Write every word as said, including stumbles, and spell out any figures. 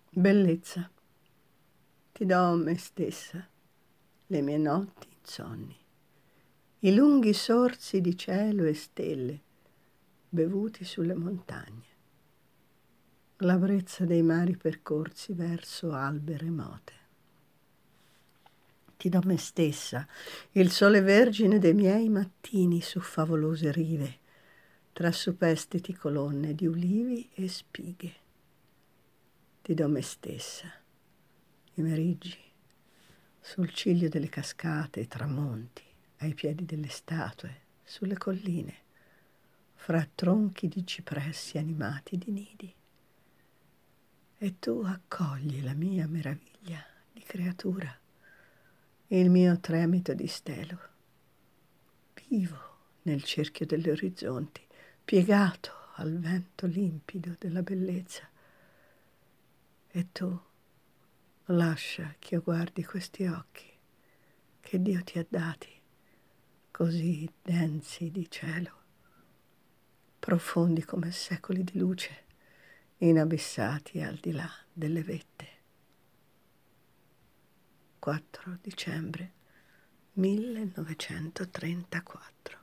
Bellezza, ti do me stessa, le mie notti insonni, i lunghi sorsi di cielo e stelle bevuti sulle montagne, la brezza dei mari percorsi verso albe remote. Ti do me stessa, il sole vergine dei miei mattini su favolose rive, tra superstiti colonne di ulivi e spighe. Ti do me stessa, i meriggi, sul ciglio delle cascate e tramonti, ai piedi delle statue, sulle colline, fra tronchi di cipressi animati di nidi. E tu accogli la mia meraviglia di creatura, il mio tremito di stelo. Vivo nel cerchio degli orizzonti, piegato al vento limpido della bellezza. E tu lascia che io guardi questi occhi che Dio ti ha dati, così densi di cielo, profondi come secoli di luce, inabissati al di là delle vette. quattro dicembre millenovecentotrentaquattro.